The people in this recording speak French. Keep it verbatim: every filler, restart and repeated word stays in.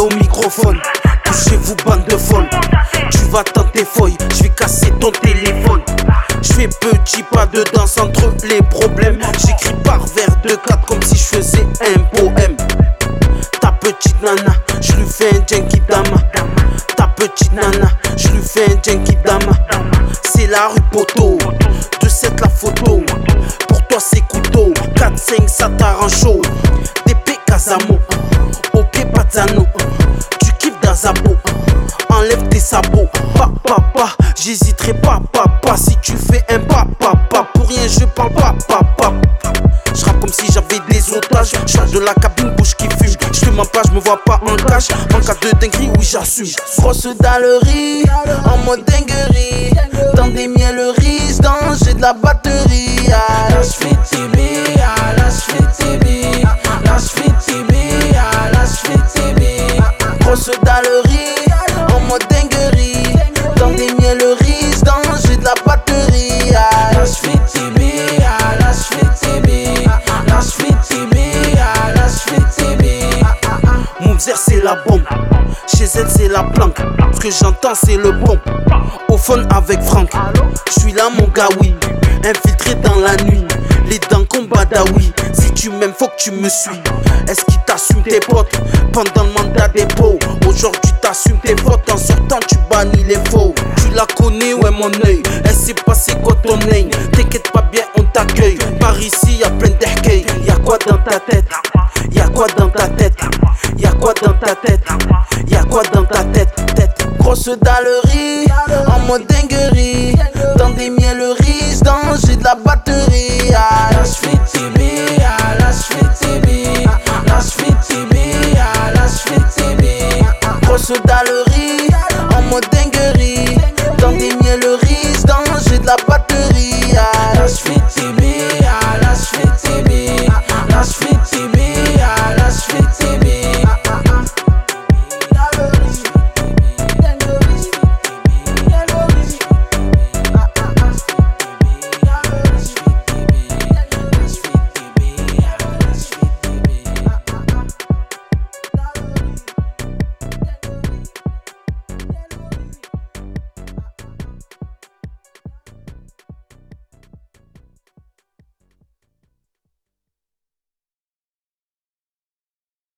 au microphone. Touchez-vous bande de folles. Tu vas tenter folle, je vais casser ton téléphone. Je fais petit pas de danse entre les problèmes. J'écris par vers de quatre comme si je faisais un poème. Ta petite nana, je lui fais un Genki Dama. Ta petite nana, je lui fais un Genki Dama. C'est la rue poteau, de sept la photo. Pour toi c'est couteau, quatre cinq ça t'arrange chaud. Des Casamo, au pied Pazzano. Tu kiffes d'Azabo, enlève tes sabots. Pa papa, j'hésiterai pas papa. Si tu fais un pas papa, pour rien je parle pas papa. Je rappe comme si j'avais des otages. Change de la cabine, bouche qui fume. Je te mens pas, je me vois pas en cash. En cas de dinguerie, oui j'assume. Grosse dallerie, en mode dinguerie. Dans des mielleries, danger de la batterie. Ah, là j'fais T B, ah là j'fais T B. Là j'fais T B, ah là j'fais T B. Grosse dallerie, en mode dinguerie. Dans des mielleries, danger de la batterie. Ah, là j'fais T B, ah là j'fais T B. Là j'fais T B, ah là j'fais T B. Mounzer c'est la bombe, chez elle c'est la planque. Ce que j'entends c'est le bon. Au phone avec Franck, j'suis là mon gars oui. Infiltré dans la nuit, les dents comme Badawi. Si tu m'aimes faut que tu me suis. Est-ce qu'il t'assume tes potes pendant le mandat dépôt? Aujourd'hui t'assumes tes fautes, en sortant tu bannis les faux. Tu la connais ouais mon œil, elle sait passer quoi ton name. T'inquiète pas bien on t'accueille. Par ici y'a plein d'erkeils. Y'a quoi dans ta tête? Y'a quoi dans ta tête? Y'a quoi dans ta tête? Y'a quoi dans ta tête? Tête. Grosse dallerie, en mode dinguerie. Dans des mielleries, danger de la batterie. Ah, là j'fais T B, ah là j'fais T B. Là j'fais T B, ah là j'fais T B. Grosse dallerie, en mode dinguerie. Dans des mielleries,